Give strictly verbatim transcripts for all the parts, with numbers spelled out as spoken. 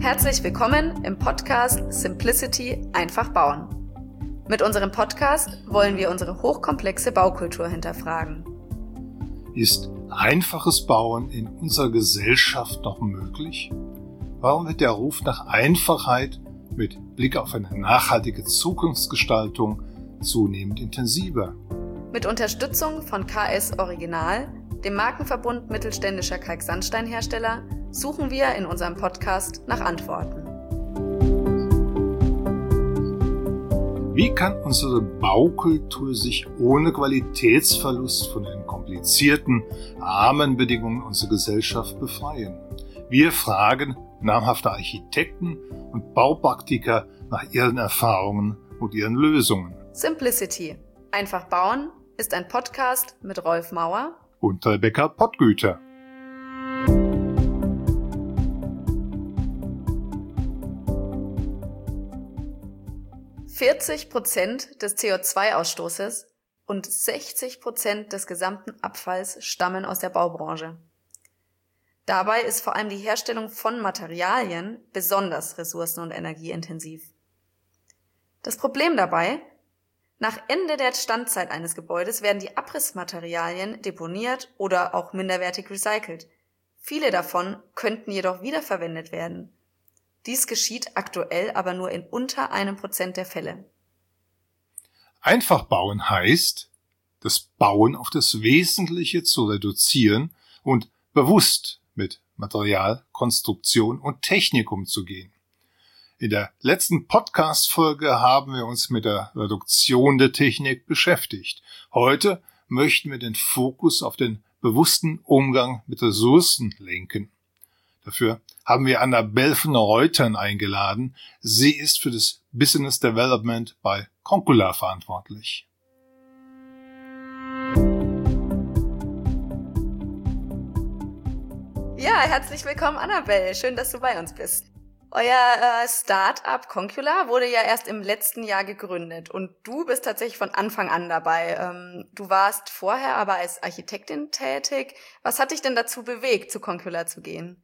Herzlich willkommen im Podcast Simplicity einfach bauen. Mit unserem Podcast wollen wir unsere hochkomplexe Baukultur hinterfragen. Ist einfaches Bauen in unserer Gesellschaft noch möglich? Warum wird der Ruf nach Einfachheit mit Blick auf eine nachhaltige Zukunftsgestaltung zunehmend intensiver? Mit Unterstützung von K S Original, dem Markenverbund mittelständischer Kalksandsteinhersteller, suchen wir in unserem Podcast nach Antworten. Wie kann unsere Baukultur sich ohne Qualitätsverlust von den komplizierten Rahmenbedingungen unserer Gesellschaft befreien? Wir fragen namhafte Architekten und Baupraktiker nach ihren Erfahrungen und ihren Lösungen. Simplicity einfach bauen ist ein Podcast mit Rolf Mauer und Rebecca Pottgüter. vierzig Prozent des C O zwei Ausstoßes und sechzig Prozent des gesamten Abfalls stammen aus der Baubranche. Dabei ist vor allem die Herstellung von Materialien besonders ressourcen- und energieintensiv. Das Problem dabei: Nach Ende der Standzeit eines Gebäudes werden die Abrissmaterialien deponiert oder auch minderwertig recycelt. Viele davon könnten jedoch wiederverwendet werden. Dies geschieht aktuell aber nur in unter einem Prozent der Fälle. Einfach bauen heißt, das Bauen auf das Wesentliche zu reduzieren und bewusst mit Material, Konstruktion und Technik umzugehen. In der letzten Podcast-Folge haben wir uns mit der Reduktion der Technik beschäftigt. Heute möchten wir den Fokus auf den bewussten Umgang mit Ressourcen lenken. Dafür haben wir Annabelle von Reutern eingeladen. Sie ist für das Business Development bei Concula verantwortlich. Ja, herzlich willkommen, Annabelle. Schön, dass du bei uns bist. Euer äh, Start-up Concula wurde ja erst im letzten Jahr gegründet und du bist tatsächlich von Anfang an dabei. Ähm, du warst vorher aber als Architektin tätig. Was hat dich denn dazu bewegt, zu Concula zu gehen?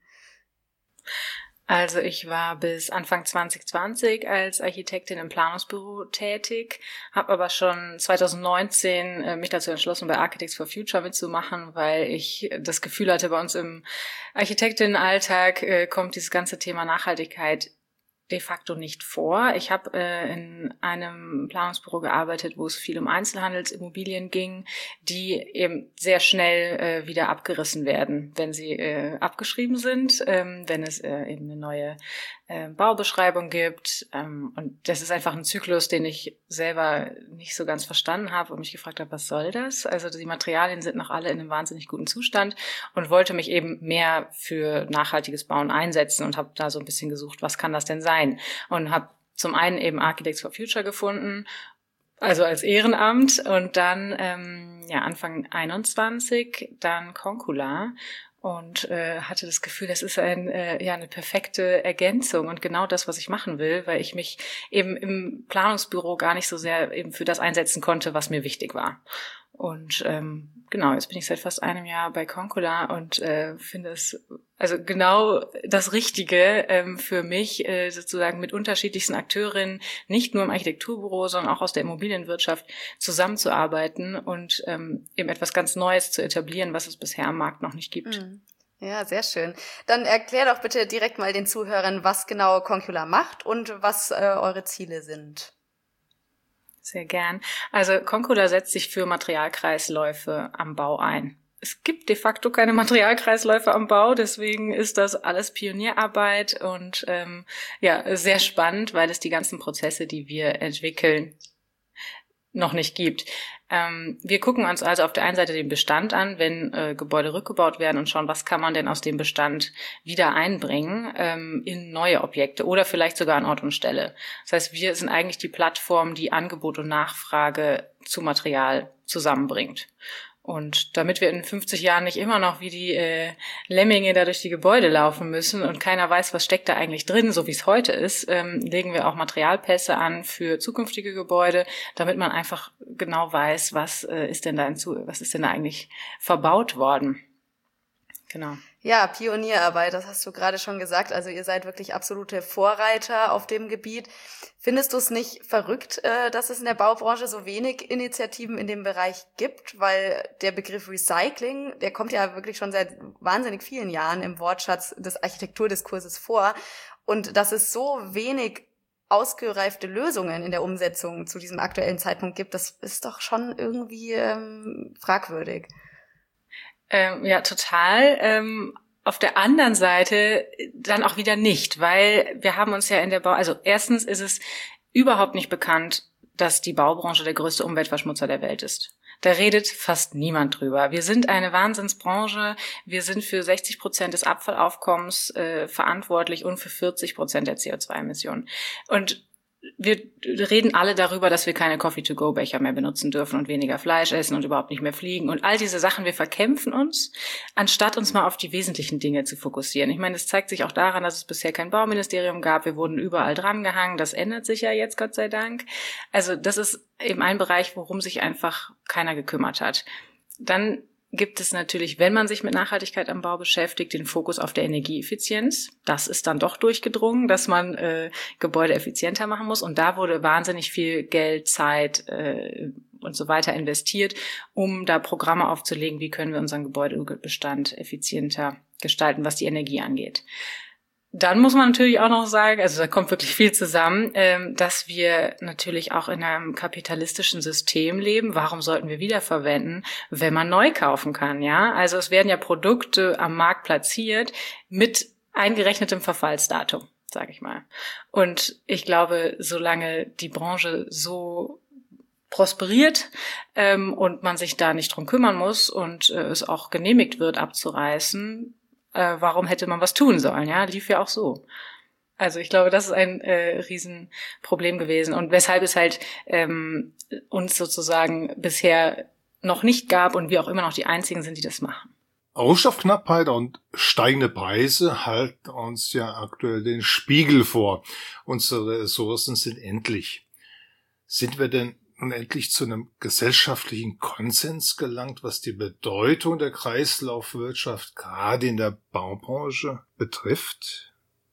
Also ich war bis Anfang zwanzig zwanzig als Architektin im Planungsbüro tätig, habe aber schon zwanzig neunzehn äh, mich dazu entschlossen, bei Architects for Future mitzumachen, weil ich das Gefühl hatte, bei uns im Architektinnenalltag äh, kommt dieses ganze Thema Nachhaltigkeit de facto nicht vor. Ich habe äh, in einem Planungsbüro gearbeitet, wo es viel um Einzelhandelsimmobilien ging, die eben sehr schnell äh, wieder abgerissen werden, wenn sie äh, abgeschrieben sind, ähm, wenn es äh, eben eine neue äh, Baubeschreibung gibt. Ähm, und das ist einfach ein Zyklus, den ich selber nicht so ganz verstanden habe und mich gefragt habe, was soll das? Also die Materialien sind noch alle in einem wahnsinnig guten Zustand und wollte mich eben mehr für nachhaltiges Bauen einsetzen und habe da so ein bisschen gesucht, was kann das denn sein? Und habe zum einen eben Architects for Future gefunden, also als Ehrenamt, und dann ähm, ja Anfang einundzwanzig dann Concula und äh, hatte das Gefühl, das ist ein äh, ja eine perfekte Ergänzung und genau das, was ich machen will, weil ich mich eben im Planungsbüro gar nicht so sehr eben für das einsetzen konnte, was mir wichtig war. Und ähm, genau, jetzt bin ich seit fast einem Jahr bei Concula und äh, finde es also genau das Richtige ähm, für mich, äh, sozusagen mit unterschiedlichsten Akteurinnen, nicht nur im Architekturbüro, sondern auch aus der Immobilienwirtschaft zusammenzuarbeiten und ähm, eben etwas ganz Neues zu etablieren, was es bisher am Markt noch nicht gibt. Ja, sehr schön. Dann erklär doch bitte direkt mal den Zuhörern, was genau Concula macht und was äh, eure Ziele sind. Sehr gern. Also Concula setzt sich für Materialkreisläufe am Bau ein. Es gibt de facto keine Materialkreisläufe am Bau, deswegen ist das alles Pionierarbeit und ähm, ja sehr spannend, weil es die ganzen Prozesse, die wir entwickeln, noch nicht gibt. Ähm, wir gucken uns also auf der einen Seite den Bestand an, wenn äh, Gebäude rückgebaut werden und schauen, was kann man denn aus dem Bestand wieder einbringen ähm, in neue Objekte oder vielleicht sogar an Ort und Stelle. Das heißt, wir sind eigentlich die Plattform, die Angebot und Nachfrage zu Material zusammenbringt. Und damit wir in fünfzig Jahren nicht immer noch wie die äh, Lemminge da durch die Gebäude laufen müssen und keiner weiß, was steckt da eigentlich drin, so wie es heute ist, ähm, legen wir auch Materialpässe an für zukünftige Gebäude, damit man einfach genau weiß, was äh, ist denn da in, was ist denn da eigentlich verbaut worden. Genau. Ja, Pionierarbeit, das hast du gerade schon gesagt. Also ihr seid wirklich absolute Vorreiter auf dem Gebiet. Findest du es nicht verrückt, dass es in der Baubranche so wenig Initiativen in dem Bereich gibt? Weil der Begriff Recycling, der kommt ja wirklich schon seit wahnsinnig vielen Jahren im Wortschatz des Architekturdiskurses vor. Und dass es so wenig ausgereifte Lösungen in der Umsetzung zu diesem aktuellen Zeitpunkt gibt, das ist doch schon irgendwie ähm, fragwürdig. Ähm, ja, total. Ähm, auf der anderen Seite dann auch wieder nicht, weil wir haben uns ja in der Bau, also erstens ist es überhaupt nicht bekannt, dass die Baubranche der größte Umweltverschmutzer der Welt ist. Da redet fast niemand drüber. Wir sind eine Wahnsinnsbranche. Wir sind für sechzig Prozent des Abfallaufkommens äh, verantwortlich und für vierzig Prozent der C O zwei Emissionen. Und wir reden alle darüber, dass wir keine Coffee-to-go-Becher mehr benutzen dürfen und weniger Fleisch essen und überhaupt nicht mehr fliegen und all diese Sachen. Wir verkämpfen uns, anstatt uns mal auf die wesentlichen Dinge zu fokussieren. Ich meine, das zeigt sich auch daran, dass es bisher kein Bauministerium gab. Wir wurden überall drangehangen. Das ändert sich ja jetzt, Gott sei Dank. Also das ist eben ein Bereich, worum sich einfach keiner gekümmert hat. Dann gibt es natürlich, wenn man sich mit Nachhaltigkeit am Bau beschäftigt, den Fokus auf der Energieeffizienz. Das ist dann doch durchgedrungen, dass man äh, Gebäude effizienter machen muss. Und da wurde wahnsinnig viel Geld, Zeit äh, und so weiter investiert, um da Programme aufzulegen, wie können wir unseren Gebäudebestand effizienter gestalten, was die Energie angeht. Dann muss man natürlich auch noch sagen, also da kommt wirklich viel zusammen, dass wir natürlich auch in einem kapitalistischen System leben. Warum sollten wir wiederverwenden, wenn man neu kaufen kann, ja? Also es werden ja Produkte am Markt platziert mit eingerechnetem Verfallsdatum, sage ich mal. Und ich glaube, solange die Branche so prosperiert ähm, und man sich da nicht drum kümmern muss und äh, es auch genehmigt wird, abzureißen, warum hätte man was tun sollen, ja, lief ja auch so. Also ich glaube, das ist ein äh, Riesenproblem gewesen und weshalb es halt ähm, uns sozusagen bisher noch nicht gab und wir auch immer noch die Einzigen sind, die das machen. Rohstoffknappheit und steigende Preise halten uns ja aktuell den Spiegel vor. Unsere Ressourcen sind endlich. Sind wir denn nun endlich zu einem gesellschaftlichen Konsens gelangt, was die Bedeutung der Kreislaufwirtschaft gerade in der Baubranche betrifft?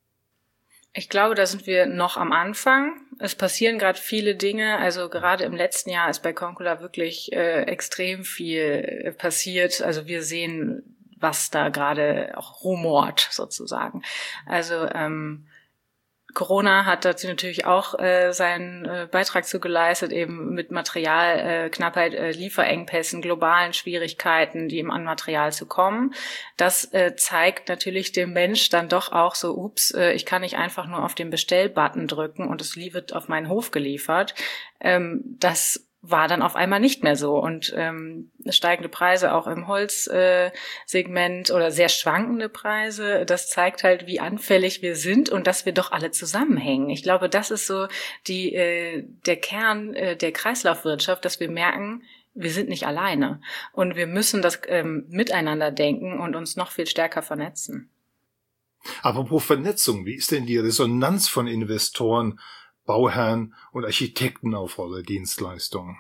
Ich glaube, da sind wir noch am Anfang. Es passieren gerade viele Dinge. Also gerade im letzten Jahr ist bei Concula wirklich äh, extrem viel passiert. Also wir sehen, was da gerade auch rumort sozusagen. Also ähm, Corona hat dazu natürlich auch äh, seinen äh, Beitrag zu geleistet, eben mit Materialknappheit, äh, äh, Lieferengpässen, globalen Schwierigkeiten, die eben an Material zu kommen. Das äh, zeigt natürlich dem Mensch dann doch auch so, ups, äh, ich kann nicht einfach nur auf den Bestellbutton drücken und es wird auf meinen Hof geliefert. Ähm, das war dann auf einmal nicht mehr so und ähm, steigende Preise auch im Holzsegment äh, oder sehr schwankende Preise, das zeigt halt, wie anfällig wir sind und dass wir doch alle zusammenhängen. Ich glaube, das ist so die äh, der Kern äh, der Kreislaufwirtschaft, dass wir merken, wir sind nicht alleine und wir müssen das ähm, miteinander denken und uns noch viel stärker vernetzen. Apropos Vernetzung, wie ist denn die Resonanz von Investoren, Bauherren und Architekten auf eure Dienstleistungen?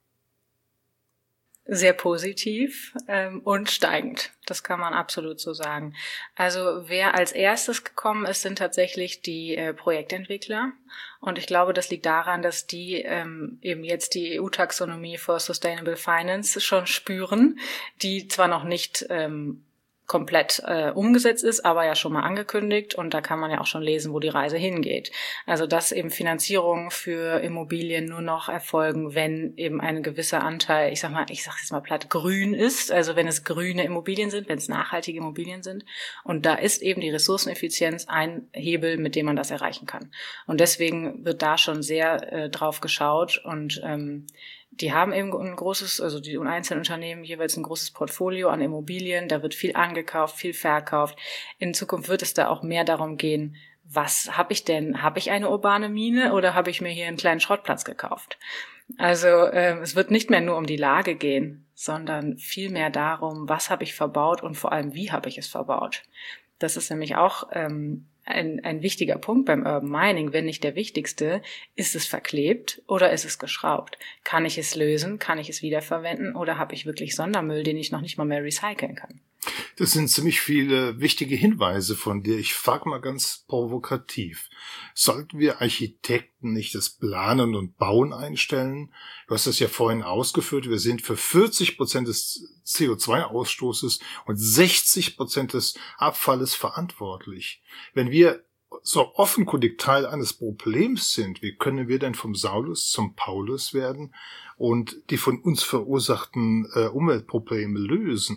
Sehr positiv ähm, und steigend. Das kann man absolut so sagen. Also wer als erstes gekommen ist, sind tatsächlich die äh, Projektentwickler. Und ich glaube, das liegt daran, dass die ähm, eben jetzt die E U-Taxonomie for Sustainable Finance schon spüren, die zwar noch nicht ähm, komplett äh, umgesetzt ist, aber ja schon mal angekündigt und da kann man ja auch schon lesen, wo die Reise hingeht. Also dass eben Finanzierungen für Immobilien nur noch erfolgen, wenn eben ein gewisser Anteil, ich sag mal, ich sag jetzt mal platt, grün ist, also wenn es grüne Immobilien sind, wenn es nachhaltige Immobilien sind und da ist eben die Ressourceneffizienz ein Hebel, mit dem man das erreichen kann. Und deswegen wird da schon sehr äh, drauf geschaut und ähm, die haben eben ein großes, also die einzelnen Unternehmen jeweils ein großes Portfolio an Immobilien, da wird viel angekauft, viel verkauft. In Zukunft wird es da auch mehr darum gehen, was habe ich denn? Habe ich eine urbane Mine oder habe ich mir hier einen kleinen Schrottplatz gekauft? Also äh, es wird nicht mehr nur um die Lage gehen, sondern viel mehr darum, was habe ich verbaut und vor allem, wie habe ich es verbaut. Das ist nämlich auch ähm, ein, ein wichtiger Punkt beim Urban Mining, wenn nicht der wichtigste. Ist es verklebt oder ist es geschraubt? Kann ich es lösen? Kann ich es wiederverwenden? Oder habe ich wirklich Sondermüll, den ich noch nicht mal mehr recyceln kann? Das sind ziemlich viele wichtige Hinweise von dir. Ich frage mal ganz provokativ. Sollten wir Architekten nicht das Planen und Bauen einstellen? Du hast das ja vorhin ausgeführt. Wir sind für vierzig Prozent des C O zwei Ausstoßes und sechzig Prozent des Abfalles verantwortlich. Wenn wir so offenkundig Teil eines Problems sind, wie können wir denn vom Saulus zum Paulus werden und die von uns verursachten äh, Umweltprobleme lösen?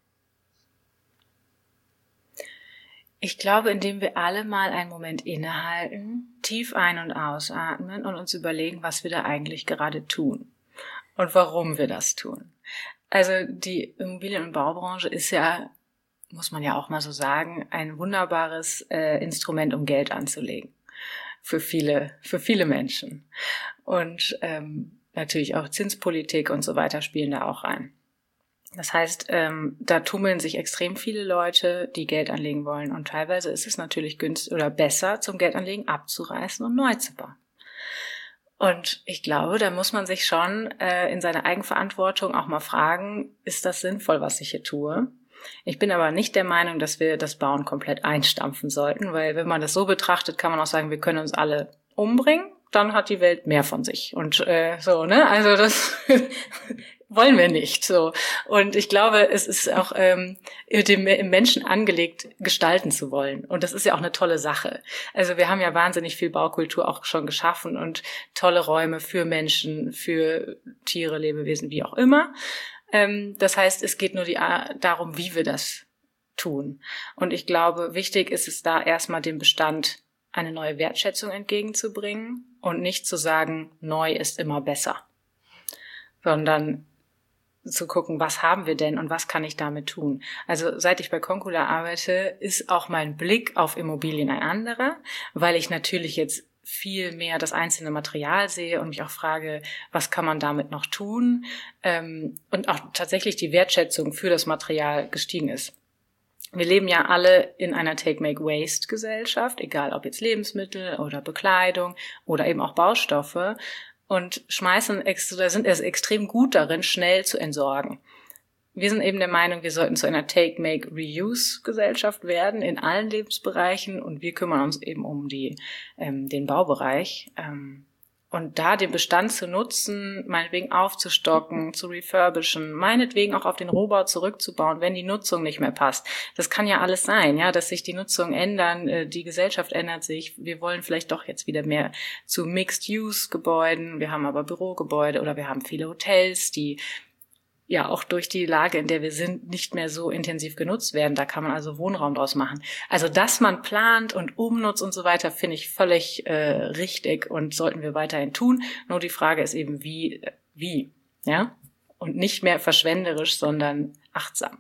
Ich glaube, indem wir alle mal einen Moment innehalten, tief ein- und ausatmen und uns überlegen, was wir da eigentlich gerade tun und warum wir das tun. Also die Immobilien- und Baubranche ist ja, muss man ja auch mal so sagen, ein wunderbares äh, Instrument, um Geld anzulegen für viele, für viele Menschen. Und ähm, natürlich auch Zinspolitik und so weiter spielen da auch rein. Das heißt, ähm, da tummeln sich extrem viele Leute, die Geld anlegen wollen. Und teilweise ist es natürlich günstig oder besser, zum Geldanlegen abzureißen und neu zu bauen. Und ich glaube, da muss man sich schon äh, in seiner Eigenverantwortung auch mal fragen, ist das sinnvoll, was ich hier tue? Ich bin aber nicht der Meinung, dass wir das Bauen komplett einstampfen sollten, weil wenn man das so betrachtet, kann man auch sagen, wir können uns alle umbringen, dann hat die Welt mehr von sich. Und äh, so, ne? Also das wollen wir nicht so. Und ich glaube, es ist auch ähm, dem Menschen angelegt, gestalten zu wollen. Und das ist ja auch eine tolle Sache. Also wir haben ja wahnsinnig viel Baukultur auch schon geschaffen und tolle Räume für Menschen, für Tiere, Lebewesen, wie auch immer. Ähm, das heißt, es geht nur die, darum, wie wir das tun. Und ich glaube, wichtig ist es da erstmal dem Bestand eine neue Wertschätzung entgegenzubringen und nicht zu sagen, neu ist immer besser, sondern zu gucken, was haben wir denn und was kann ich damit tun. Also seit ich bei Concula arbeite, ist auch mein Blick auf Immobilien ein anderer, weil ich natürlich jetzt viel mehr das einzelne Material sehe und mich auch frage, was kann man damit noch tun, ähm, und auch tatsächlich die Wertschätzung für das Material gestiegen ist. Wir leben ja alle in einer Take-Make-Waste-Gesellschaft, egal ob jetzt Lebensmittel oder Bekleidung oder eben auch Baustoffe, und schmeißen oder sind es extrem gut darin, schnell zu entsorgen. Wir sind eben der Meinung, wir sollten zu einer Take-Make-Reuse-Gesellschaft werden in allen Lebensbereichen, und wir kümmern uns eben um die ähm, den Baubereich. Ähm, Und da den Bestand zu nutzen, meinetwegen aufzustocken, zu refurbischen, meinetwegen auch auf den Rohbau zurückzubauen, wenn die Nutzung nicht mehr passt. Das kann ja alles sein, ja, dass sich die Nutzung ändern, die Gesellschaft ändert sich. Wir wollen vielleicht doch jetzt wieder mehr zu Mixed-Use-Gebäuden. Wir haben aber Bürogebäude oder wir haben viele Hotels, die ja auch durch die Lage, in der wir sind, nicht mehr so intensiv genutzt werden. Da kann man also Wohnraum draus machen. Also, dass man plant und umnutzt und so weiter, finde ich völlig äh, richtig und sollten wir weiterhin tun. Nur die Frage ist eben, wie, wie, ja? Und nicht mehr verschwenderisch, sondern achtsam.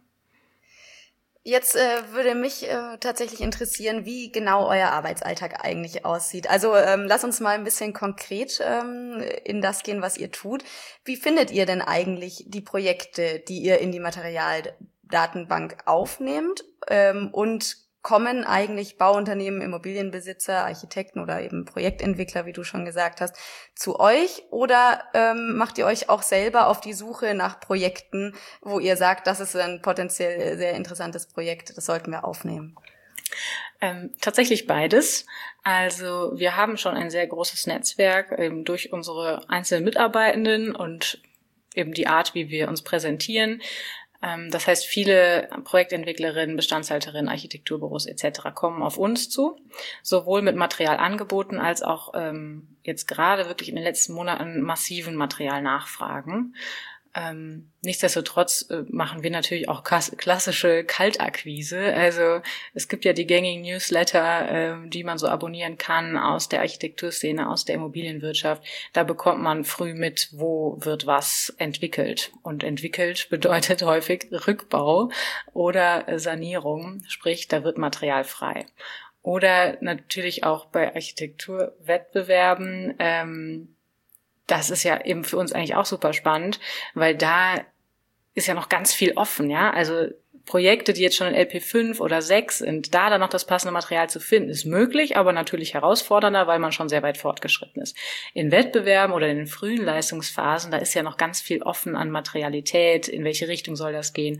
Jetzt äh, würde mich äh, tatsächlich interessieren, wie genau euer Arbeitsalltag eigentlich aussieht. Also ähm, lasst uns mal ein bisschen konkret ähm, in das gehen, was ihr tut. Wie findet ihr denn eigentlich die Projekte, die ihr in die Materialdatenbank aufnehmt? Ähm, und kommen eigentlich Bauunternehmen, Immobilienbesitzer, Architekten oder eben Projektentwickler, wie du schon gesagt hast, zu euch? Oder ähm, macht ihr euch auch selber auf die Suche nach Projekten, wo ihr sagt, das ist ein potenziell sehr interessantes Projekt, das sollten wir aufnehmen? Ähm, tatsächlich beides. Also wir haben schon ein sehr großes Netzwerk eben durch unsere einzelnen Mitarbeitenden und eben die Art, wie wir uns präsentieren. Das heißt, viele Projektentwicklerinnen, Bestandshalterinnen, Architekturbüros et cetera kommen auf uns zu, sowohl mit Materialangeboten als auch ähm, jetzt gerade wirklich in den letzten Monaten massiven Materialnachfragen. Ähm, nichtsdestotrotz äh, machen wir natürlich auch klassische Kaltakquise. Also es gibt ja die gängigen Newsletter, äh, die man so abonnieren kann aus der Architekturszene, aus der Immobilienwirtschaft. Da bekommt man früh mit, wo wird was entwickelt. Und entwickelt bedeutet häufig Rückbau oder Sanierung, sprich, da wird Material frei. Oder natürlich auch bei Architekturwettbewerben, ähm, das ist ja eben für uns eigentlich auch super spannend, weil da ist ja noch ganz viel offen, ja. Also Projekte, die jetzt schon in L P fünf oder sechs sind, da dann noch das passende Material zu finden, ist möglich, aber natürlich herausfordernder, weil man schon sehr weit fortgeschritten ist. In Wettbewerben oder in den frühen Leistungsphasen, da ist ja noch ganz viel offen an Materialität, in welche Richtung soll das gehen.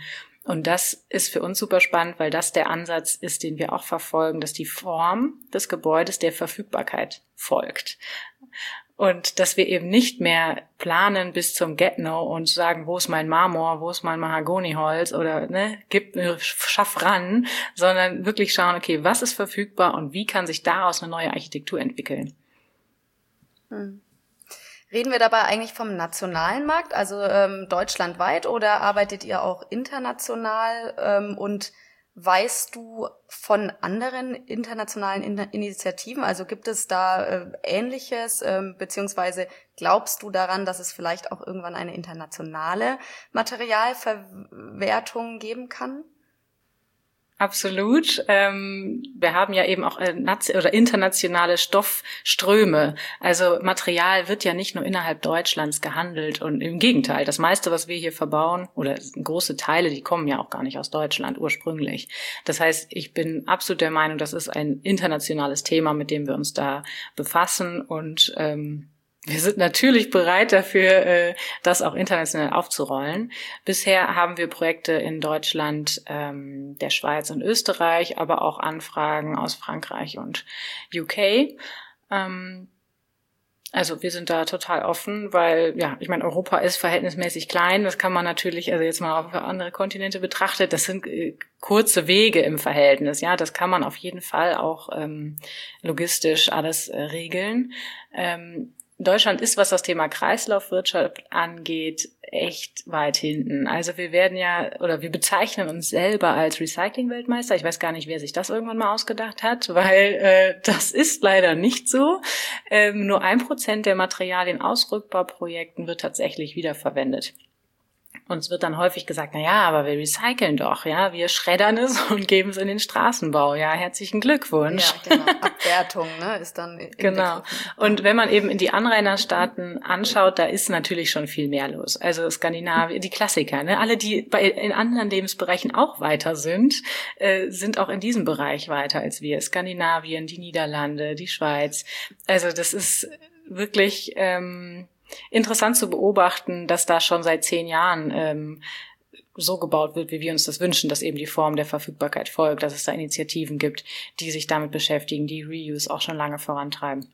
Und das ist für uns super spannend, weil das der Ansatz ist, den wir auch verfolgen, dass die Form des Gebäudes der Verfügbarkeit folgt. Und dass wir eben nicht mehr planen bis zum Get-No und sagen, wo ist mein Marmor, wo ist mein Mahagoniholz oder ne, gib mir, schaff ran, sondern wirklich schauen, okay, was ist verfügbar und wie kann sich daraus eine neue Architektur entwickeln. Hm. Reden wir dabei eigentlich vom nationalen Markt, also ähm, deutschlandweit, oder arbeitet ihr auch international? Ähm, und weißt du von anderen internationalen In- Initiativen? Also gibt es da äh, Ähnliches, ähm, beziehungsweise glaubst du daran, dass es vielleicht auch irgendwann eine internationale Materialverwertung geben kann? Absolut. Ähm, wir haben ja eben auch äh, nation- oder internationale Stoffströme. Also Material wird ja nicht nur innerhalb Deutschlands gehandelt und im Gegenteil, das meiste, was wir hier verbauen oder große Teile, die kommen ja auch gar nicht aus Deutschland ursprünglich. Das heißt, ich bin absolut der Meinung, das ist ein internationales Thema, mit dem wir uns da befassen und ähm, wir sind natürlich bereit dafür, das auch international aufzurollen. Bisher haben wir Projekte in Deutschland, der Schweiz und Österreich, aber auch Anfragen aus Frankreich und U K. Also wir sind da total offen, weil, ja, ich meine, Europa ist verhältnismäßig klein. Das kann man natürlich, also jetzt mal auf andere Kontinente betrachtet, das sind äh, kurze Wege im Verhältnis. Ja, das kann man auf jeden Fall auch ähm, logistisch alles äh, regeln. Ähm, Deutschland ist, was das Thema Kreislaufwirtschaft angeht, echt weit hinten. Also wir werden ja, oder wir bezeichnen uns selber als Recycling-Weltmeister. Ich weiß gar nicht, wer sich das irgendwann mal ausgedacht hat, weil äh, das ist leider nicht so. Ähm, nur ein Prozent der Materialien aus Rückbauprojekten wird tatsächlich wiederverwendet. Uns wird dann häufig gesagt, na ja, aber wir recyceln doch, ja, wir schreddern es und geben es in den Straßenbau, ja, herzlichen Glückwunsch. Ja, genau, Abwertung, ne, ist dann genau. Und wenn man eben in die Anrainerstaaten anschaut, da ist natürlich schon viel mehr los. Also Skandinavien, die Klassiker, ne, alle, die bei in anderen Lebensbereichen auch weiter sind, äh, sind auch in diesem Bereich weiter als wir. Skandinavien, die Niederlande, die Schweiz. Also das ist wirklich ähm, interessant zu beobachten, dass da schon seit zehn Jahren ähm, so gebaut wird, wie wir uns das wünschen, dass eben die Form der Verfügbarkeit folgt, dass es da Initiativen gibt, die sich damit beschäftigen, die Reuse auch schon lange vorantreiben.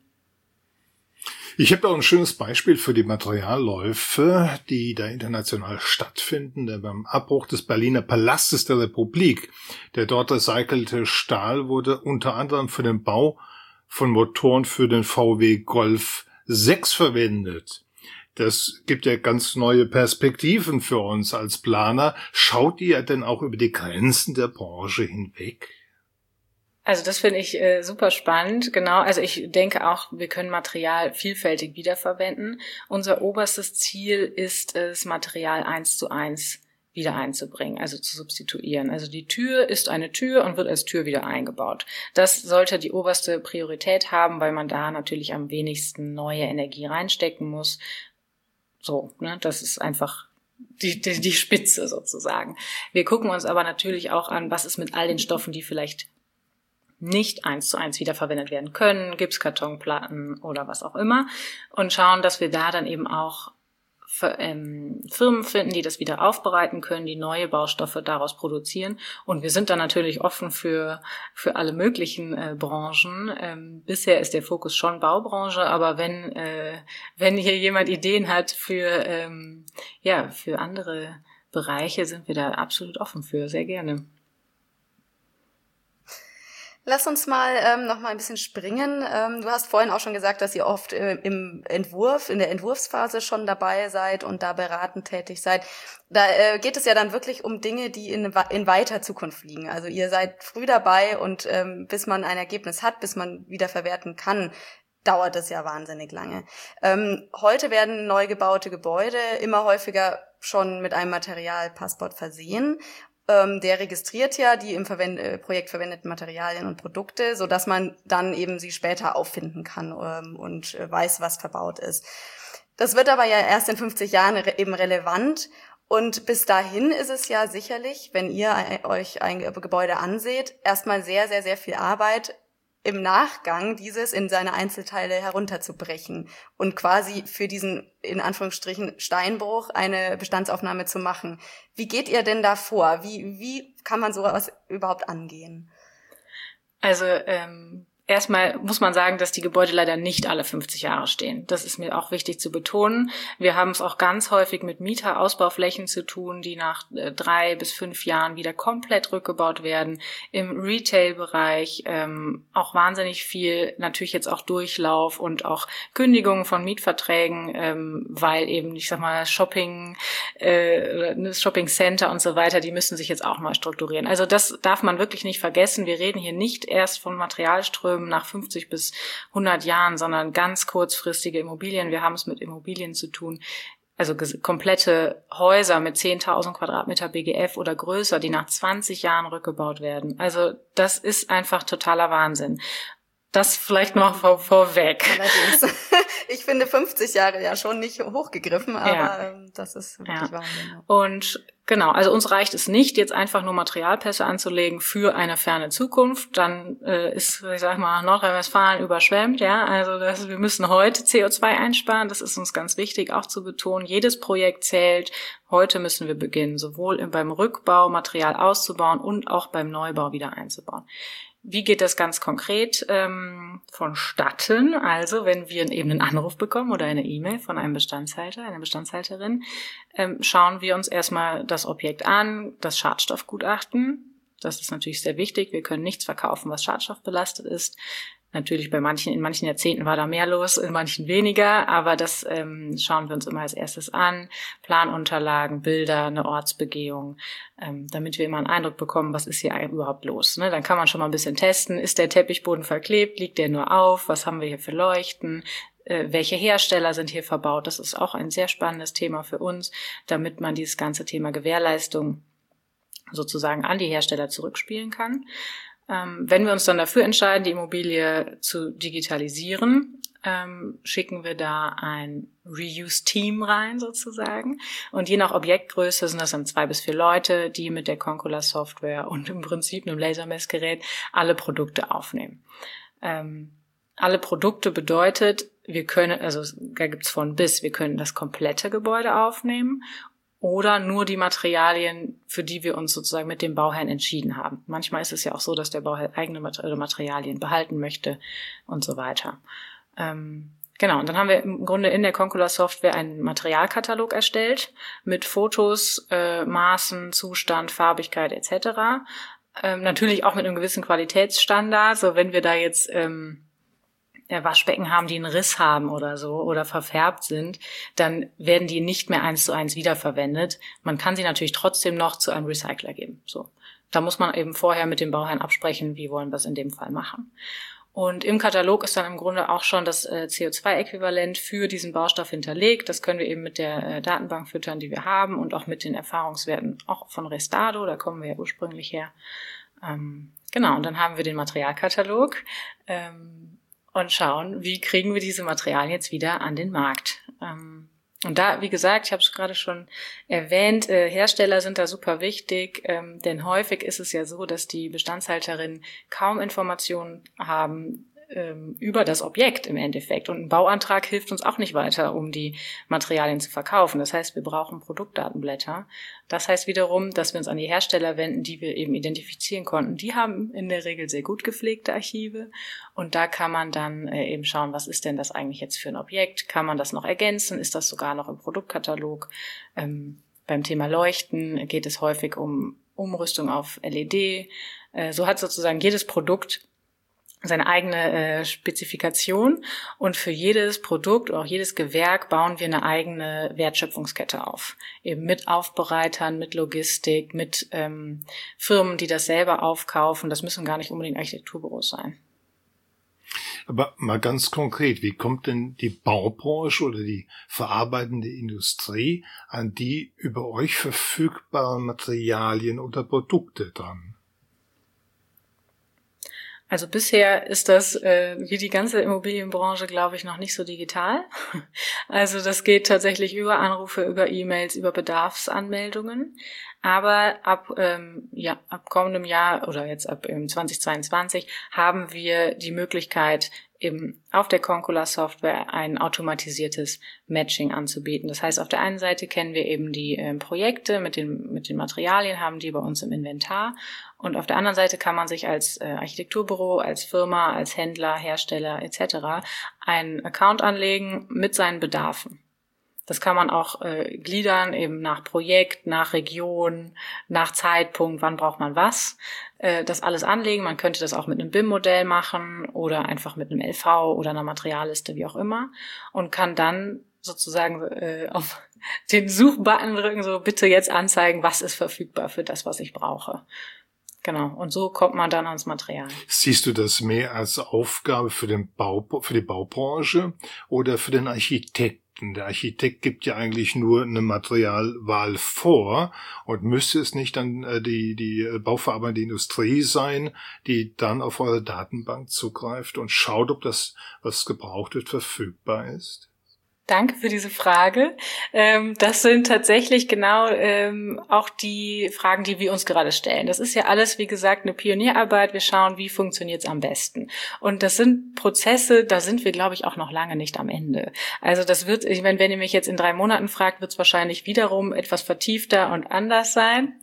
Ich habe da ein schönes Beispiel für die Materialläufe, die da international stattfinden. Denn beim Abbruch des Berliner Palastes der Republik, der dort recycelte Stahl wurde unter anderem für den Bau von Motoren für den V W Golf sechs verwendet. Das gibt ja ganz neue Perspektiven für uns als Planer. Schaut ihr denn auch über die Grenzen der Branche hinweg? Also das finde ich äh, super spannend, genau. Also ich denke auch, wir können Material vielfältig wiederverwenden. Unser oberstes Ziel ist es, Material eins zu eins wieder einzubringen, also zu substituieren. Also die Tür ist eine Tür und wird als Tür wieder eingebaut. Das sollte die oberste Priorität haben, weil man da natürlich am wenigsten neue Energie reinstecken muss. So, ne, das ist einfach die, die, die Spitze sozusagen. Wir gucken uns aber natürlich auch an, was ist mit all den Stoffen, die vielleicht nicht eins zu eins wiederverwendet werden können, Gipskartonplatten oder was auch immer, und schauen, dass wir da dann eben auch für, ähm, Firmen finden, die das wieder aufbereiten können, die neue Baustoffe daraus produzieren. Und wir sind dann natürlich offen für für alle möglichen äh, Branchen. Ähm, bisher ist der Fokus schon Baubranche, aber wenn äh, wenn hier jemand Ideen hat für ähm, ja für andere Bereiche, sind wir da absolut offen für, sehr gerne. Lass uns mal ähm, noch mal ein bisschen springen. Ähm, du hast vorhin auch schon gesagt, dass ihr oft äh, im Entwurf, in der Entwurfsphase schon dabei seid und da beratend tätig seid. Da äh, geht es ja dann wirklich um Dinge, die in, in weiter Zukunft liegen. Also ihr seid früh dabei und ähm, bis man ein Ergebnis hat, bis man wieder verwerten kann, dauert es ja wahnsinnig lange. Ähm, heute werden neu gebaute Gebäude immer häufiger schon mit einem Materialpassport versehen. Ähm, der registriert ja die im Verwend- äh, Projekt verwendeten Materialien und Produkte, so dass man dann eben sie später auffinden kann ähm, und äh, weiß, was verbaut ist. Das wird aber ja erst in fünfzig Jahren re- eben relevant. Und bis dahin ist es ja sicherlich, wenn ihr euch ein Gebäude anseht, erstmal sehr, sehr, sehr viel Arbeit, im Nachgang dieses in seine Einzelteile herunterzubrechen und quasi für diesen, in Anführungsstrichen, Steinbruch eine Bestandsaufnahme zu machen. Wie geht ihr denn da vor? Wie, wie kann man sowas überhaupt angehen? Also ähm, erstmal muss man sagen, dass die Gebäude leider nicht alle fünfzig Jahre stehen. Das ist mir auch wichtig zu betonen. Wir haben es auch ganz häufig mit Mieterausbauflächen zu tun, die nach äh, drei bis fünf Jahren wieder komplett rückgebaut werden. Im Retail-Bereich ähm, auch wahnsinnig viel, natürlich jetzt auch Durchlauf und auch Kündigungen von Mietverträgen, ähm, weil eben, ich sag mal, Shopping, äh, Shopping Center und so weiter, die müssen sich jetzt auch neu strukturieren. Also das darf man wirklich nicht vergessen. Wir reden hier nicht erst von Materialströmen nach fünfzig bis hundert Jahren, sondern ganz kurzfristige Immobilien. Wir haben es mit Immobilien zu tun, also komplette Häuser mit zehntausend Quadratmeter B G F oder größer, die nach zwanzig Jahren rückgebaut werden. Also das ist einfach totaler Wahnsinn. Das vielleicht noch vor, vorweg. Allerdings. Ich finde fünfzig Jahre ja schon nicht hochgegriffen, aber ja. ähm, das ist wirklich ja. Wahnsinn. Und genau, also uns reicht es nicht, jetzt einfach nur Materialpässe anzulegen für eine ferne Zukunft. Dann äh, ist, ich sag mal, Nordrhein-Westfalen überschwemmt, ja. Also das, wir müssen heute C O zwei einsparen. Das ist uns ganz wichtig, auch zu betonen. Jedes Projekt zählt. Heute müssen wir beginnen, sowohl beim Rückbau Material auszubauen und auch beim Neubau wieder einzubauen. Wie geht das ganz konkret ähm, vonstatten? Also wenn wir eben einen Anruf bekommen oder eine E-Mail von einem Bestandshalter, einer Bestandshalterin, ähm, schauen wir uns erstmal das Objekt an, das Schadstoffgutachten. Das ist natürlich sehr wichtig. Wir können nichts verkaufen, was schadstoffbelastet ist. Natürlich bei manchen, in manchen Jahrzehnten war da mehr los, in manchen weniger, aber das ähm, schauen wir uns immer als erstes an. Planunterlagen, Bilder, eine Ortsbegehung, ähm, damit wir immer einen Eindruck bekommen, was ist hier überhaupt los. Ne? Dann kann man schon mal ein bisschen testen, ist der Teppichboden verklebt, liegt der nur auf, was haben wir hier für Leuchten, äh, welche Hersteller sind hier verbaut. Das ist auch ein sehr spannendes Thema für uns, damit man dieses ganze Thema Gewährleistung sozusagen an die Hersteller zurückspielen kann. Ähm, wenn wir uns dann dafür entscheiden, die Immobilie zu digitalisieren, ähm, schicken wir da ein Reuse-Team rein sozusagen. Und je nach Objektgröße sind das dann zwei bis vier Leute, die mit der Concula-Software und im Prinzip einem Lasermessgerät alle Produkte aufnehmen. Ähm, alle Produkte bedeutet, wir können, also da gibt's von bis, wir können das komplette Gebäude aufnehmen oder nur die Materialien, für die wir uns sozusagen mit dem Bauherrn entschieden haben. Manchmal ist es ja auch so, dass der Bauherr eigene Materialien behalten möchte und so weiter. Ähm, genau, und dann haben wir im Grunde in der Concula-Software einen Materialkatalog erstellt mit Fotos, äh, Maßen, Zustand, Farbigkeit et cetera. Ähm, natürlich auch mit einem gewissen Qualitätsstandard. So, wenn wir da jetzt ähm, Waschbecken haben, die einen Riss haben oder so oder verfärbt sind, dann werden die nicht mehr eins zu eins wiederverwendet. Man kann sie natürlich trotzdem noch zu einem Recycler geben. So, da muss man eben vorher mit dem Bauherrn absprechen, wie wollen wir es in dem Fall machen. Und im Katalog ist dann im Grunde auch schon das äh, C O zwei Äquivalent für diesen Baustoff hinterlegt. Das können wir eben mit der äh, Datenbank füttern, die wir haben und auch mit den Erfahrungswerten auch von Restado, da kommen wir ja ursprünglich her. Ähm, genau, und dann haben wir den Materialkatalog. Ähm, und schauen, wie kriegen wir diese Materialien jetzt wieder an den Markt. Ähm, und da, wie gesagt, ich habe es gerade schon erwähnt, äh, Hersteller sind da super wichtig, ähm, denn häufig ist es ja so, dass die Bestandshalterinnen kaum Informationen haben ähm, über das Objekt im Endeffekt. Und ein Bauantrag hilft uns auch nicht weiter, um die Materialien zu verkaufen. Das heißt, wir brauchen Produktdatenblätter. Das heißt wiederum, dass wir uns an die Hersteller wenden, die wir eben identifizieren konnten. Die haben in der Regel sehr gut gepflegte Archive. Und da kann man dann äh, eben schauen, was ist denn das eigentlich jetzt für ein Objekt? Kann man das noch ergänzen? Ist das sogar noch im Produktkatalog? Ähm, beim Thema Leuchten geht es häufig um Umrüstung auf L E D. Äh, so hat sozusagen jedes Produkt seine eigene äh, Spezifikation und für jedes Produkt oder auch jedes Gewerk bauen wir eine eigene Wertschöpfungskette auf. Eben mit Aufbereitern, mit Logistik, mit ähm, Firmen, die das selber aufkaufen. Das müssen gar nicht unbedingt Architekturbüros sein. Aber mal ganz konkret, wie kommt denn die Baubranche oder die verarbeitende Industrie an die über euch verfügbaren Materialien oder Produkte dran? Also bisher ist das, äh, wie die ganze Immobilienbranche, glaube ich, noch nicht so digital. Also das geht tatsächlich über Anrufe, über E-Mails, über Bedarfsanmeldungen. Aber ab, ähm, ja, ab kommendem Jahr oder jetzt ab ähm, zwanzig zweiundzwanzig haben wir die Möglichkeit, eben auf der Concula Software ein automatisiertes Matching anzubieten. Das heißt, auf der einen Seite kennen wir eben die äh, Projekte mit den, mit den Materialien, haben die bei uns im Inventar. Und auf der anderen Seite kann man sich als äh, Architekturbüro, als Firma, als Händler, Hersteller et cetera einen Account anlegen mit seinen Bedarfen. Das kann man auch äh, gliedern, eben nach Projekt, nach Region, nach Zeitpunkt, wann braucht man was. Äh, das alles anlegen. Man könnte das auch mit einem B I M-Modell machen oder einfach mit einem L V oder einer Materialliste, wie auch immer. Und kann dann sozusagen äh, auf den Suchbutton drücken, so bitte jetzt anzeigen, was ist verfügbar für das, was ich brauche. Genau, und so kommt man dann ans Material. Siehst du das mehr als Aufgabe für den Bau, für die Baubranche oder für den Architekten? Der Architekt gibt ja eigentlich nur eine Materialwahl vor und müsste es nicht dann äh, die die bauverarbeitende Industrie sein, die dann auf eure Datenbank zugreift und schaut, ob das, was gebraucht wird, verfügbar ist? Danke für diese Frage. Ähm, das sind tatsächlich genau ähm, auch die Fragen, die wir uns gerade stellen. Das ist ja alles, wie gesagt, eine Pionierarbeit. Wir schauen, wie funktioniert es am besten. Und das sind Prozesse, da sind wir, glaube ich, auch noch lange nicht am Ende. Also das wird, ich meine, wenn ihr mich jetzt in drei Monaten fragt, wird es wahrscheinlich wiederum etwas vertiefter und anders sein.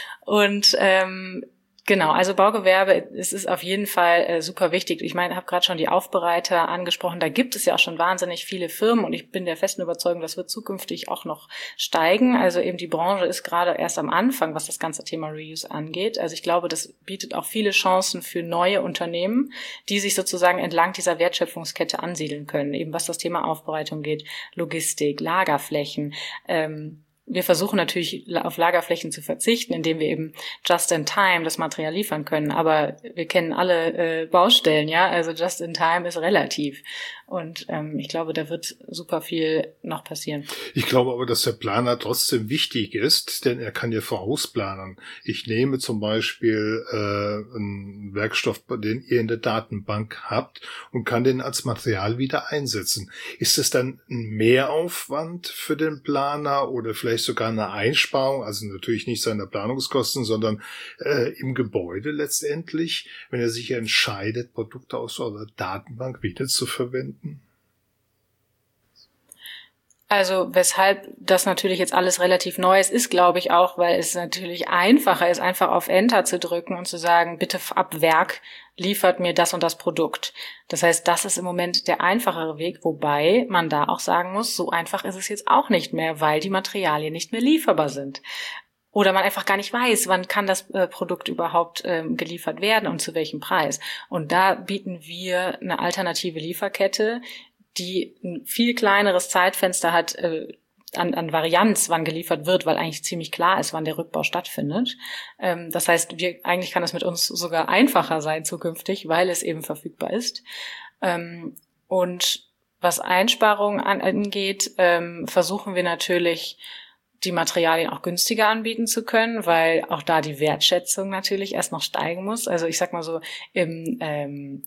Und ähm, Genau, also Baugewerbe, es ist auf jeden Fall äh, super wichtig. Ich meine, ich habe gerade schon die Aufbereiter angesprochen, da gibt es ja auch schon wahnsinnig viele Firmen und ich bin der festen Überzeugung, das wird zukünftig auch noch steigen. Also eben die Branche ist gerade erst am Anfang, was das ganze Thema Reuse angeht. Also ich glaube, das bietet auch viele Chancen für neue Unternehmen, die sich sozusagen entlang dieser Wertschöpfungskette ansiedeln können, eben was das Thema Aufbereitung geht, Logistik, Lagerflächen, ähm, wir versuchen natürlich auf Lagerflächen zu verzichten, indem wir eben just in time das Material liefern können. Aber wir kennen alle äh, Baustellen, ja. Also just in time ist relativ. Und ähm, ich glaube, da wird super viel noch passieren. Ich glaube aber, dass der Planer trotzdem wichtig ist, denn er kann ja vorausplanen. Ich nehme zum Beispiel äh, einen Werkstoff, den ihr in der Datenbank habt und kann den als Material wieder einsetzen. Ist es dann ein Mehraufwand für den Planer oder vielleicht sogar eine Einsparung, also natürlich nicht seine Planungskosten, sondern äh, im Gebäude letztendlich, wenn er sich entscheidet, Produkte aus eurer Datenbank wieder zu verwenden? Also weshalb das natürlich jetzt alles relativ neu ist, ist, glaube ich, auch, weil es natürlich einfacher ist, einfach auf Enter zu drücken und zu sagen, bitte ab Werk liefert mir das und das Produkt. Das heißt, das ist im Moment der einfachere Weg, wobei man da auch sagen muss, so einfach ist es jetzt auch nicht mehr, weil die Materialien nicht mehr lieferbar sind. Oder man einfach gar nicht weiß, wann kann das äh, Produkt überhaupt ähm, geliefert werden und zu welchem Preis. Und da bieten wir eine alternative Lieferkette, die ein viel kleineres Zeitfenster hat äh, an, an Varianz, wann geliefert wird, weil eigentlich ziemlich klar ist, wann der Rückbau stattfindet. Ähm, das heißt, wir eigentlich kann es mit uns sogar einfacher sein zukünftig, weil es eben verfügbar ist. Ähm, und was Einsparungen an, angeht, ähm, versuchen wir natürlich, die Materialien auch günstiger anbieten zu können, weil auch da die Wertschätzung natürlich erst noch steigen muss. Also ich sag mal so, im ähm,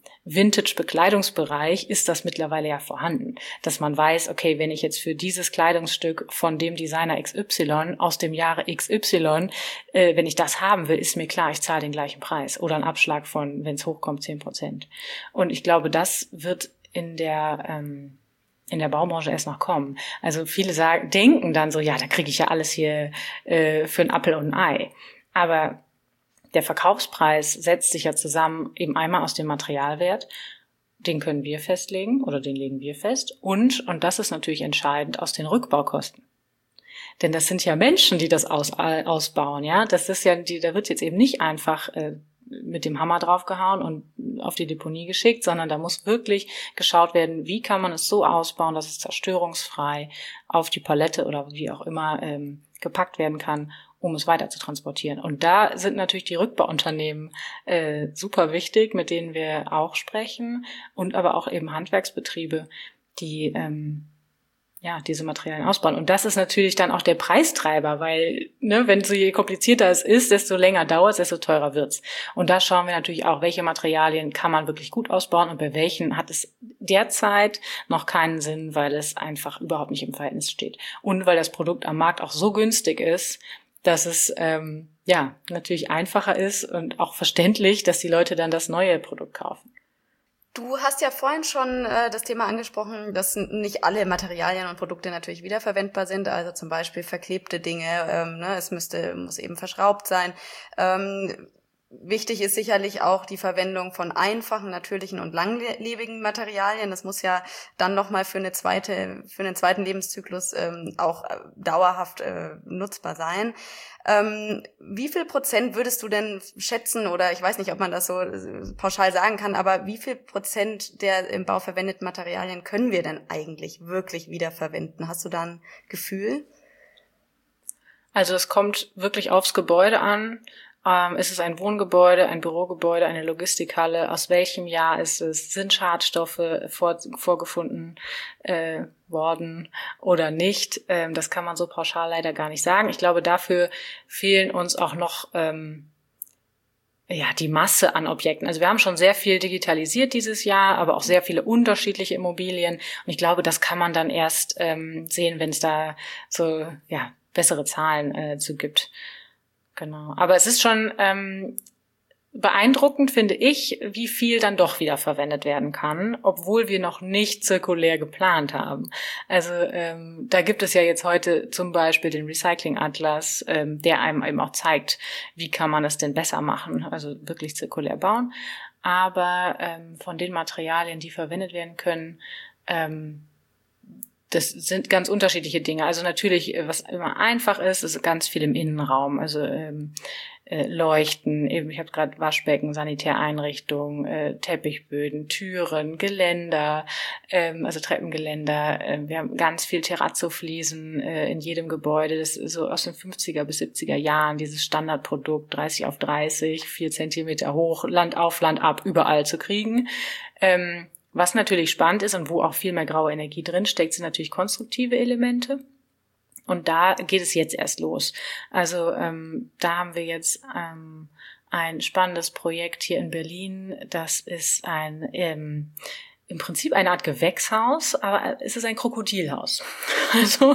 Vintage-Bekleidungsbereich ist das mittlerweile ja vorhanden, dass man weiß, okay, wenn ich jetzt für dieses Kleidungsstück von dem Designer X Y aus dem Jahre X Y, äh, wenn ich das haben will, ist mir klar, ich zahle den gleichen Preis oder einen Abschlag von, wenn es hochkommt, zehn Prozent. Und ich glaube, das wird in der ähm, in der Baubranche erst noch kommen. Also viele sagen, denken dann so, ja, da kriege ich ja alles hier äh, für einen Apfel und ein Ei. Aber der Verkaufspreis setzt sich ja zusammen eben einmal aus dem Materialwert, den können wir festlegen oder den legen wir fest und, und das ist natürlich entscheidend, aus den Rückbaukosten. Denn das sind ja Menschen, die das aus, ausbauen, ja. Das ist ja, die, da wird jetzt eben nicht einfach äh, mit dem Hammer draufgehauen und auf die Deponie geschickt, sondern da muss wirklich geschaut werden, wie kann man es so ausbauen, dass es zerstörungsfrei auf die Palette oder wie auch immer ähm, gepackt werden kann, um es weiter zu transportieren. Und da sind natürlich die Rückbauunternehmen äh, super wichtig, mit denen wir auch sprechen und aber auch eben Handwerksbetriebe, die ähm, ja, diese Materialien ausbauen. Und das ist natürlich dann auch der Preistreiber, weil, ne, wenn so je komplizierter es ist, desto länger dauert es, desto teurer wird's. Und da schauen wir natürlich auch, welche Materialien kann man wirklich gut ausbauen und bei welchen hat es derzeit noch keinen Sinn, weil es einfach überhaupt nicht im Verhältnis steht. Und weil das Produkt am Markt auch so günstig ist, dass es, ähm, ja, natürlich einfacher ist und auch verständlich, dass die Leute dann das neue Produkt kaufen. Du hast ja vorhin schon äh, das Thema angesprochen, dass nicht alle Materialien und Produkte natürlich wiederverwendbar sind, also zum Beispiel verklebte Dinge, ähm, ne, es müsste muss eben verschraubt sein. Ähm, wichtig ist sicherlich auch die Verwendung von einfachen, natürlichen und langlebigen Materialien. Das muss ja dann nochmal für eine zweite, für einen zweiten Lebenszyklus ähm, auch äh, dauerhaft äh, nutzbar sein. Ähm, wie viel Prozent würdest du denn schätzen, oder ich weiß nicht, ob man das so pauschal sagen kann, aber wie viel Prozent der im Bau verwendeten Materialien können wir denn eigentlich wirklich wiederverwenden? Hast du da ein Gefühl? Also es kommt wirklich aufs Gebäude an. Ähm, ist es ein Wohngebäude, ein Bürogebäude, eine Logistikhalle? Aus welchem Jahr ist es? Sind Schadstoffe vor, vorgefunden äh, worden oder nicht? Ähm, das kann man so pauschal leider gar nicht sagen. Ich glaube, dafür fehlen uns auch noch ähm, ja die Masse an Objekten. Also wir haben schon sehr viel digitalisiert dieses Jahr, aber auch sehr viele unterschiedliche Immobilien. Und ich glaube, das kann man dann erst ähm, sehen, wenn es da so ja bessere Zahlen äh, zu gibt. Genau. Aber es ist schon ähm, beeindruckend, finde ich, wie viel dann doch wieder verwendet werden kann, obwohl wir noch nicht zirkulär geplant haben. Also ähm, da gibt es ja jetzt heute zum Beispiel den Recycling-Atlas, ähm, der einem eben auch zeigt, wie kann man es denn besser machen, also wirklich zirkulär bauen. Aber ähm, von den Materialien, die verwendet werden können, ähm, das sind ganz unterschiedliche Dinge. Also natürlich, was immer einfach ist, ist ganz viel im Innenraum. Also ähm, äh, Leuchten, eben ich habe gerade Waschbecken, Sanitäreinrichtungen, äh, Teppichböden, Türen, Geländer, ähm, also Treppengeländer. Äh, wir haben ganz viel Terrazzo-Fliesen äh, in jedem Gebäude. Das ist so aus den fünfziger bis siebziger Jahren, dieses Standardprodukt, dreißig auf dreißig, vier Zentimeter hoch, Land auf, Land ab, überall zu kriegen. Ähm, Was natürlich spannend ist und wo auch viel mehr graue Energie drinsteckt, sind natürlich konstruktive Elemente. Und da geht es jetzt erst los. Also ähm, da haben wir jetzt ähm, ein spannendes Projekt hier in Berlin. Das ist ein ähm, im Prinzip eine Art Gewächshaus, aber es ist ein Krokodilhaus. Also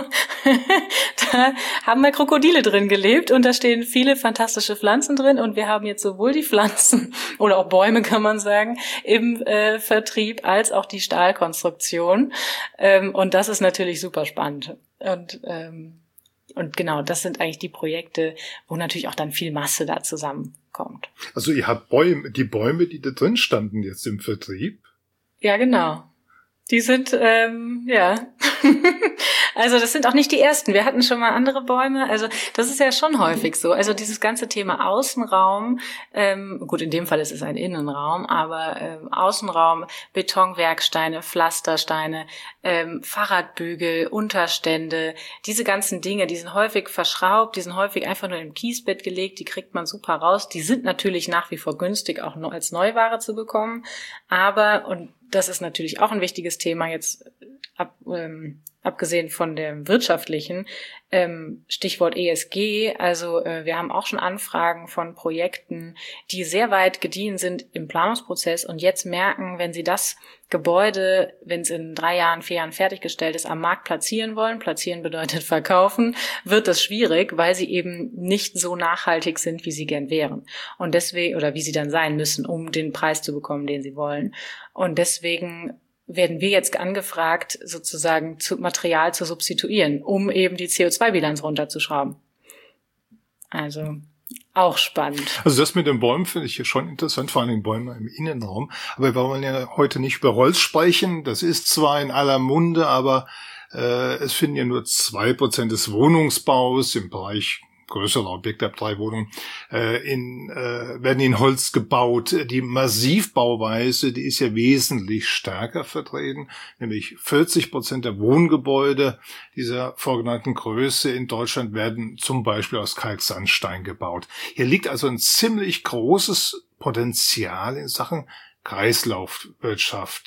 da haben mal Krokodile drin gelebt und da stehen viele fantastische Pflanzen drin und wir haben jetzt sowohl die Pflanzen oder auch Bäume, kann man sagen, im äh, Vertrieb als auch die Stahlkonstruktion. Ähm, und das ist natürlich super spannend. Und ähm, und genau, das sind eigentlich die Projekte, wo natürlich auch dann viel Masse da zusammenkommt. Also ihr habt Bäume, die Bäume, die da drin standen jetzt im Vertrieb? Ja, genau. Die sind, ähm, ja. Also das sind auch nicht die ersten. Wir hatten schon mal andere Bäume. Also das ist ja schon häufig so. Also dieses ganze Thema Außenraum, ähm, gut, in dem Fall ist es ein Innenraum, aber ähm, Außenraum, Betonwerksteine, Pflastersteine, ähm, Fahrradbügel, Unterstände, diese ganzen Dinge, die sind häufig verschraubt, die sind häufig einfach nur im Kiesbett gelegt, die kriegt man super raus. Die sind natürlich nach wie vor günstig, auch nur als Neuware zu bekommen. Aber, und das ist natürlich auch ein wichtiges Thema jetzt, ab, ähm, abgesehen von dem wirtschaftlichen, ähm, Stichwort E S G, also äh, wir haben auch schon Anfragen von Projekten, die sehr weit gediehen sind im Planungsprozess und jetzt merken, wenn sie das Gebäude, wenn es in drei Jahren, vier Jahren fertiggestellt ist, am Markt platzieren wollen, platzieren bedeutet verkaufen, wird das schwierig, weil sie eben nicht so nachhaltig sind, wie sie gern wären. Und deswegen, oder wie sie dann sein müssen, um den Preis zu bekommen, den sie wollen. Und deswegen werden wir jetzt angefragt, sozusagen zu Material zu substituieren, um eben die C O zwei Bilanz runterzuschrauben. Also auch spannend. Also das mit den Bäumen finde ich hier schon interessant, vor allem Bäume im Innenraum. Aber wir wollen ja heute nicht über Holz sprechen. Das ist zwar in aller Munde, aber äh, es finden ja nur zwei Prozent des Wohnungsbaus im Bereich größere Objekte ab drei Wohnungen, äh, in, äh, werden in Holz gebaut. Die Massivbauweise, die ist ja wesentlich stärker vertreten, nämlich vierzig Prozent der Wohngebäude dieser vorgenannten Größe in Deutschland werden zum Beispiel aus Kalksandstein gebaut. Hier liegt also ein ziemlich großes Potenzial in Sachen Kreislaufwirtschaft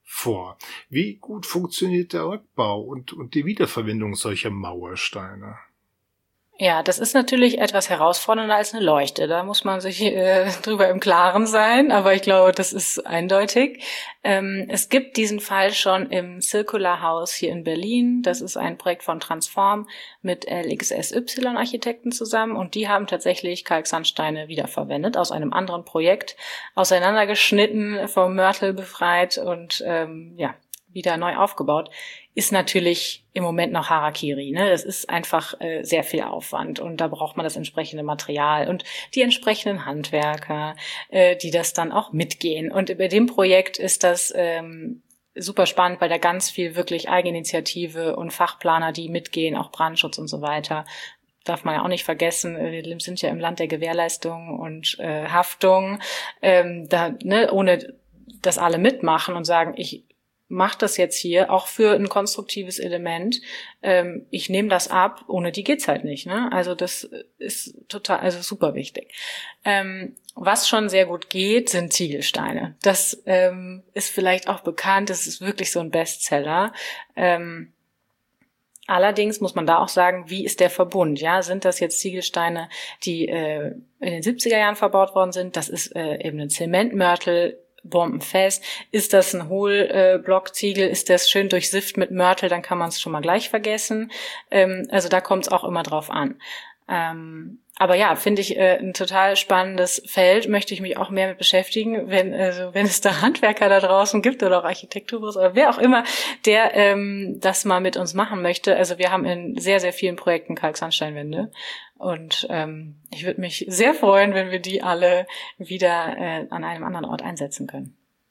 vor. Wie gut funktioniert der Rückbau und, und die Wiederverwendung solcher Mauersteine? Ja, das ist natürlich etwas herausfordernder als eine Leuchte. Da muss man sich äh, drüber im Klaren sein, aber ich glaube, das ist eindeutig. Ähm, es gibt diesen Fall schon im Circular House hier in Berlin. Das ist ein Projekt von Transform mit L X S Y-Architekten zusammen und die haben tatsächlich Kalksandsteine wiederverwendet aus einem anderen Projekt, auseinandergeschnitten, vom Mörtel befreit und ähm, ja, wieder neu aufgebaut. Ist natürlich im Moment noch Harakiri, ne? Das ist einfach äh, sehr viel Aufwand und da braucht man das entsprechende Material und die entsprechenden Handwerker, äh, die das dann auch mitgehen. Und bei dem Projekt ist das ähm, super spannend, weil da ganz viel wirklich Eigeninitiative und Fachplaner, die mitgehen, auch Brandschutz und so weiter. Darf man ja auch nicht vergessen, wir sind ja im Land der Gewährleistung und äh, Haftung. Ähm, da, ne, ohne dass alle mitmachen und sagen, ich macht das jetzt hier auch für ein konstruktives Element. Ähm, ich nehme das ab, ohne die geht's halt nicht. Ne? Also das ist total, also super wichtig. Ähm, was schon sehr gut geht, sind Ziegelsteine. Das ähm, ist vielleicht auch bekannt. Das ist wirklich so ein Bestseller. Ähm, Allerdings muss man da auch sagen, wie ist der Verbund? Ja, sind das jetzt Ziegelsteine, die äh, in den siebziger Jahren verbaut worden sind? Das ist äh, eben ein Zementmörtel, bombenfest. Ist das ein Hohlblockziegel? Ist das schön durchsifft mit Mörtel? Dann kann man es schon mal gleich vergessen. Ähm, also da kommt es auch immer drauf an. Ähm, aber ja, finde ich äh, ein total spannendes Feld. Möchte ich mich auch mehr mit beschäftigen, wenn also wenn es da Handwerker da draußen gibt oder auch Architekturbüros oder wer auch immer, der ähm, das mal mit uns machen möchte. Also wir haben in sehr, sehr vielen Projekten Kalksandsteinwände. Und ähm, ich würde mich sehr freuen, wenn wir die alle wieder äh, an einem anderen Ort einsetzen können.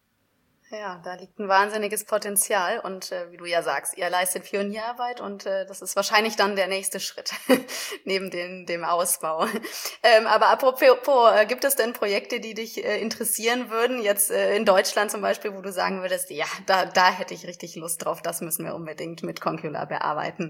Ja, da liegt ein wahnsinniges Potenzial und äh, wie du ja sagst, ihr leistet Pionierarbeit und äh, das ist wahrscheinlich dann der nächste Schritt neben dem, dem Ausbau. Ähm, aber apropos, äh, gibt es denn Projekte, die dich äh, interessieren würden, jetzt äh, in Deutschland zum Beispiel, wo du sagen würdest, ja, da, da hätte ich richtig Lust drauf, das müssen wir unbedingt mit Concula bearbeiten?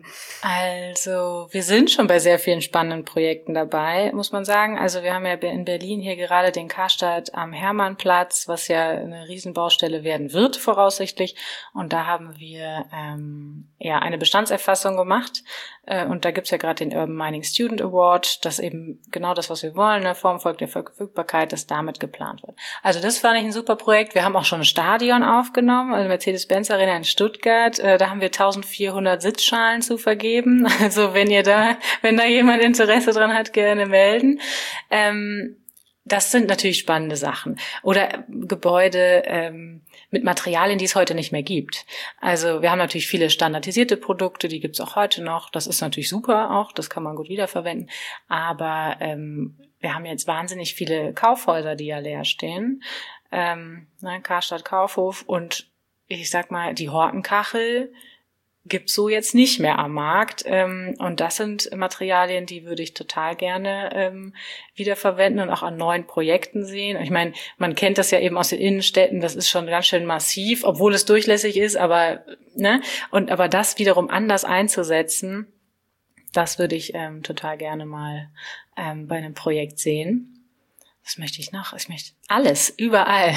Also wir sind schon bei sehr vielen spannenden Projekten dabei, muss man sagen. Also wir haben ja in Berlin hier gerade den Karstadt am Hermannplatz, was ja eine Riesenbaustelle werden wird, voraussichtlich. Und da haben wir ähm, ja eine Bestandserfassung gemacht. Äh, und da gibt's ja gerade den Urban Mining Student Award, das eben genau das, was wir wollen, eine Form folgt der Verfügbarkeit, dass damit geplant wird. Also das fand ich ein super Projekt. Wir haben auch schon ein Stadion aufgenommen, also Mercedes-Benz Arena in Stuttgart. Äh, da haben wir eintausendvierhundert Sitzschalen zu vergeben. Also wenn ihr da, wenn da jemand Interesse dran hat, gerne melden. Ähm, Das sind natürlich spannende Sachen. Oder Gebäude ähm, mit Materialien, die es heute nicht mehr gibt. Also wir haben natürlich viele standardisierte Produkte, die gibt's auch heute noch. Das ist natürlich super auch, das kann man gut wiederverwenden. Aber ähm, wir haben jetzt wahnsinnig viele Kaufhäuser, die ja leer stehen. Ähm, ne, Karstadt Kaufhof und ich sag mal, die Hortenkachel gibt's so jetzt nicht mehr am Markt. Ähm, und das sind Materialien, die würde ich total gerne ähm, wiederverwenden und auch an neuen Projekten sehen. Ich meine, man kennt das ja eben aus den Innenstädten, das ist schon ganz schön massiv, obwohl es durchlässig ist, aber ne, und aber das wiederum anders einzusetzen, das würde ich ähm, total gerne mal ähm, bei einem Projekt sehen. Was möchte ich noch? Ich möchte alles, überall.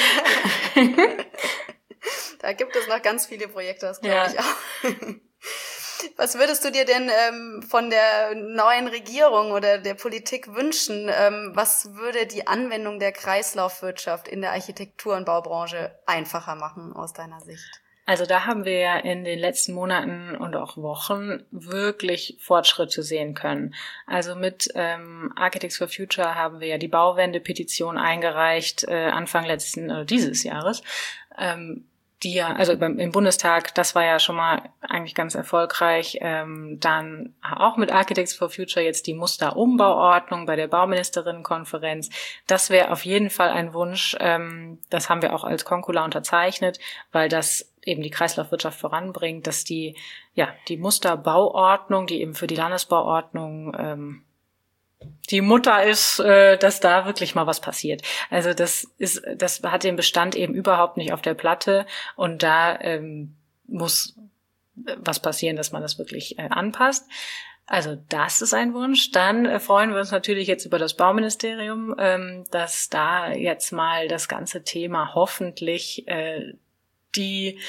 Da gibt es noch ganz viele Projekte, das glaube ja. ich auch. Was würdest du dir denn ähm, von der neuen Regierung oder der Politik wünschen? Ähm, was würde die Anwendung der Kreislaufwirtschaft in der Architektur- und Baubranche einfacher machen aus deiner Sicht? Also da haben wir ja in den letzten Monaten und auch Wochen wirklich Fortschritte sehen können. Also mit ähm, Architects for Future haben wir ja die Bauwende-Petition eingereicht, äh, Anfang letzten äh, dieses Jahres. Ähm, die ja, also beim, im Bundestag, das war ja schon mal eigentlich ganz erfolgreich. Ähm, dann auch mit Architects for Future jetzt die Musterumbauordnung bei der Bauministerinnenkonferenz. Das wäre auf jeden Fall ein Wunsch. Ähm, das haben wir auch als Concula unterzeichnet, weil das eben die Kreislaufwirtschaft voranbringt, dass die, ja, die Musterbauordnung, die eben für die Landesbauordnung ähm, die Mutter ist, äh, dass da wirklich mal was passiert. Also das ist, das hat den Bestand eben überhaupt nicht auf der Platte und da ähm, muss was passieren, dass man das wirklich äh, anpasst. Also das ist ein Wunsch. Dann äh, freuen wir uns natürlich jetzt über das Bauministerium, ähm, dass da jetzt mal das ganze Thema hoffentlich äh, die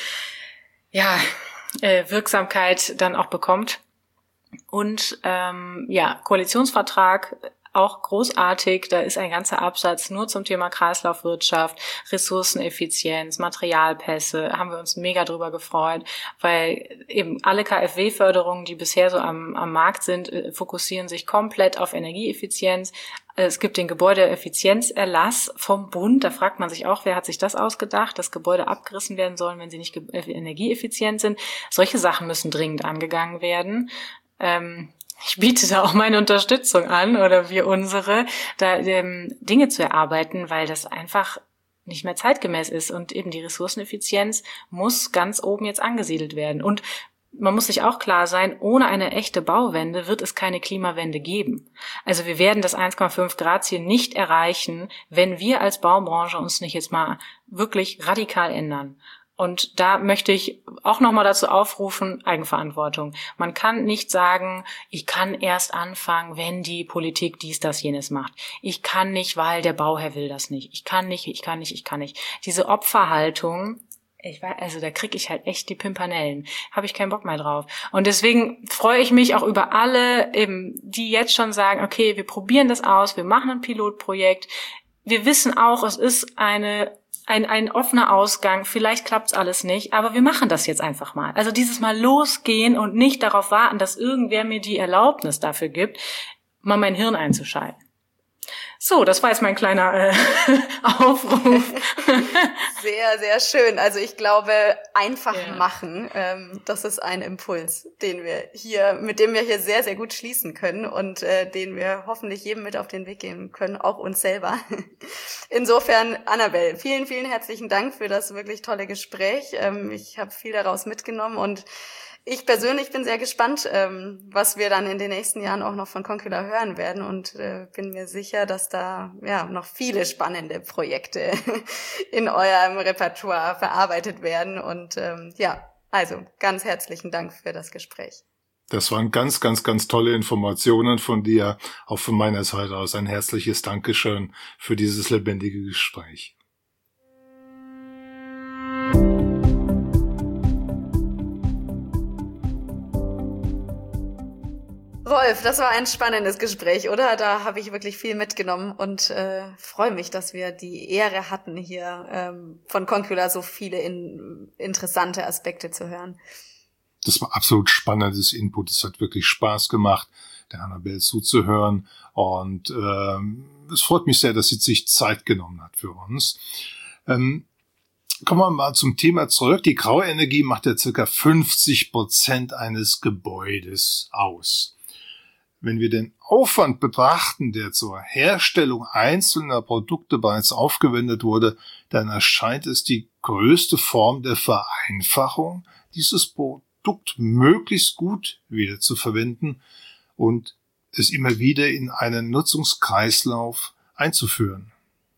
ja äh, Wirksamkeit dann auch bekommt. Und ähm, ja, Koalitionsvertrag auch großartig, da ist ein ganzer Absatz nur zum Thema Kreislaufwirtschaft, Ressourceneffizienz, Materialpässe, haben wir uns mega drüber gefreut, weil eben alle K f W-Förderungen, die bisher so am, am Markt sind, fokussieren sich komplett auf Energieeffizienz. Es gibt den Gebäudeeffizienzerlass vom Bund, da fragt man sich auch, wer hat sich das ausgedacht, dass Gebäude abgerissen werden sollen, wenn sie nicht energieeffizient sind. Solche Sachen müssen dringend angegangen werden. Ähm, Ich biete da auch meine Unterstützung an oder wir unsere, da ähm, Dinge zu erarbeiten, weil das einfach nicht mehr zeitgemäß ist und eben die Ressourceneffizienz muss ganz oben jetzt angesiedelt werden. Und man muss sich auch klar sein, ohne eine echte Bauwende wird es keine Klimawende geben. Also wir werden das eins Komma fünf Grad Ziel nicht erreichen, wenn wir als Baubranche uns nicht jetzt mal wirklich radikal ändern. Und da möchte ich auch nochmal dazu aufrufen, Eigenverantwortung. Man kann nicht sagen, ich kann erst anfangen, wenn die Politik dies, das, jenes macht. Ich kann nicht, weil der Bauherr will das nicht. Ich kann nicht, ich kann nicht, ich kann nicht. Diese Opferhaltung, ich weiß, also da kriege ich halt echt die Pimpanellen. Habe ich keinen Bock mehr drauf. Und deswegen freue ich mich auch über alle, eben, die jetzt schon sagen, okay, wir probieren das aus, wir machen ein Pilotprojekt. Wir wissen auch, es ist eine Ein, ein offener Ausgang, vielleicht klappt's alles nicht, aber wir machen das jetzt einfach mal. Also dieses Mal losgehen und nicht darauf warten, dass irgendwer mir die Erlaubnis dafür gibt, mal mein Hirn einzuschalten. So, das war jetzt mein kleiner äh, Aufruf. Sehr, sehr schön. Also ich glaube, einfach ja. machen, ähm, das ist ein Impuls, den wir hier, mit dem wir hier sehr, sehr gut schließen können und äh, den wir hoffentlich jedem mit auf den Weg geben können, auch uns selber. Insofern, Annabelle, vielen, vielen herzlichen Dank für das wirklich tolle Gespräch. Ähm, ich habe viel daraus mitgenommen und ich persönlich bin sehr gespannt, ähm, was wir dann in den nächsten Jahren auch noch von Concula hören werden und äh, bin mir sicher, dass da ja noch viele spannende Projekte in eurem Repertoire verarbeitet werden. Und ähm, ja, also ganz herzlichen Dank für das Gespräch. Das waren ganz, ganz, ganz tolle Informationen von dir. Auch von meiner Seite aus ein herzliches Dankeschön für dieses lebendige Gespräch. Rolf, das war ein spannendes Gespräch, oder? Da habe ich wirklich viel mitgenommen und äh, freue mich, dass wir die Ehre hatten, hier ähm, von Concula so viele in, interessante Aspekte zu hören. Das war absolut spannendes Input. Es hat wirklich Spaß gemacht, der Annabelle zuzuhören. Und ähm, es freut mich sehr, dass sie sich Zeit genommen hat für uns. Ähm, kommen wir mal zum Thema zurück. Die graue Energie macht ja circa fünfzig Prozent eines Gebäudes aus. Wenn wir den Aufwand betrachten, der zur Herstellung einzelner Produkte bereits aufgewendet wurde, dann erscheint es die größte Form der Vereinfachung, dieses Produkt möglichst gut wieder zu verwenden und es immer wieder in einen Nutzungskreislauf einzuführen.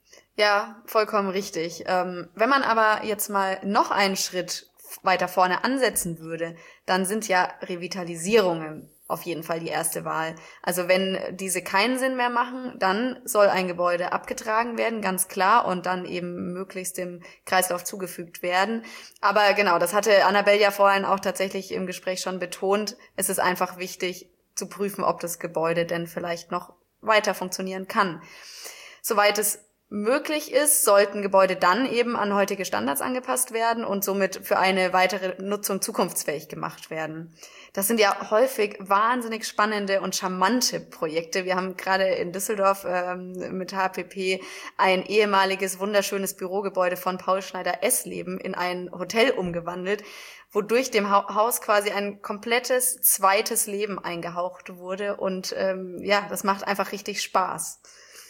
Ja, vollkommen richtig. Ähm, wenn man aber jetzt mal noch einen Schritt weiter vorne ansetzen würde, dann sind ja Revitalisierungen auf jeden Fall die erste Wahl. Also wenn diese keinen Sinn mehr machen, dann soll ein Gebäude abgetragen werden, ganz klar, und dann eben möglichst dem Kreislauf zugefügt werden. Aber genau, das hatte Annabelle ja vorhin auch tatsächlich im Gespräch schon betont. Es ist einfach wichtig zu prüfen, ob das Gebäude denn vielleicht noch weiter funktionieren kann. Soweit es möglich ist, sollten Gebäude dann eben an heutige Standards angepasst werden und somit für eine weitere Nutzung zukunftsfähig gemacht werden. Das sind ja häufig wahnsinnig spannende und charmante Projekte. Wir haben gerade in Düsseldorf ähm, mit H P P ein ehemaliges wunderschönes Bürogebäude von Paul Schneider-Esleben in ein Hotel umgewandelt, wodurch dem ha- Haus quasi ein komplettes zweites Leben eingehaucht wurde. Und ähm, ja, das macht einfach richtig Spaß.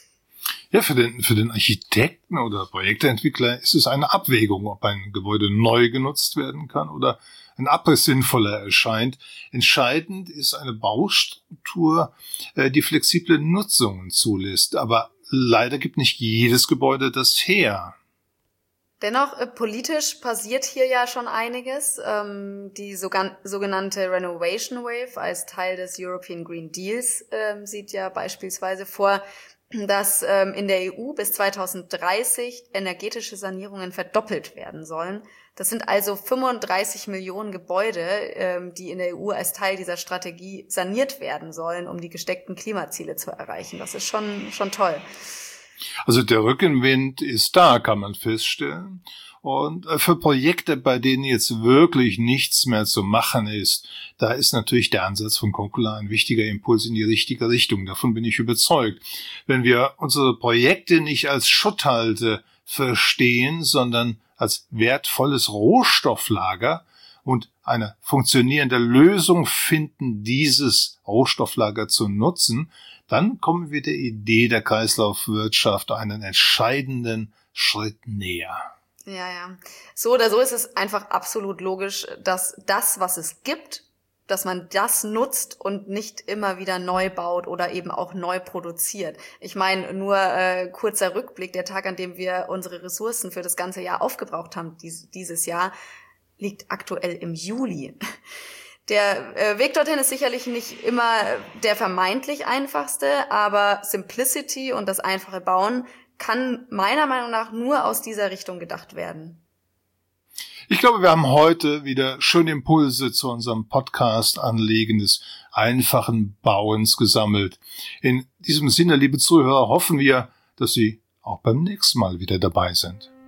Ja, für den, für den Architekten oder Projektentwickler ist es eine Abwägung, ob ein Gebäude neu genutzt werden kann oder ein Abriss sinnvoller erscheint. Entscheidend ist eine Baustruktur, die flexible Nutzungen zulässt. Aber leider gibt nicht jedes Gebäude das her. Dennoch, äh, politisch passiert hier ja schon einiges. Ähm, die sogan- sogenannte Renovation Wave als Teil des European Green Deals ähm, sieht ja beispielsweise vor, dass ähm, in der E U bis zweitausenddreißig energetische Sanierungen verdoppelt werden sollen. Das sind also fünfunddreißig Millionen Gebäude, ähm, die in der E U als Teil dieser Strategie saniert werden sollen, um die gesteckten Klimaziele zu erreichen. Das ist schon schon toll. Also der Rückenwind ist da, kann man feststellen. Und für Projekte, bei denen jetzt wirklich nichts mehr zu machen ist, da ist natürlich der Ansatz von Concula ein wichtiger Impuls in die richtige Richtung. Davon bin ich überzeugt. Wenn wir unsere Projekte nicht als Schutthalde verstehen, sondern als wertvolles Rohstofflager und eine funktionierende Lösung finden, dieses Rohstofflager zu nutzen, dann kommen wir der Idee der Kreislaufwirtschaft einen entscheidenden Schritt näher. Ja, ja. So oder so ist es einfach absolut logisch, dass das, was es gibt, dass man das nutzt und nicht immer wieder neu baut oder eben auch neu produziert. Ich meine, nur äh, kurzer Rückblick, der Tag, an dem wir unsere Ressourcen für das ganze Jahr aufgebraucht haben, dies, dieses Jahr, liegt aktuell im Juli. Der äh, Weg dorthin ist sicherlich nicht immer der vermeintlich einfachste, aber Simplicity und das einfache Bauen kann meiner Meinung nach nur aus dieser Richtung gedacht werden. Ich glaube, wir haben heute wieder schöne Impulse zu unserem Podcast Anlegen des einfachen Bauens gesammelt. In diesem Sinne, liebe Zuhörer, hoffen wir, dass Sie auch beim nächsten Mal wieder dabei sind.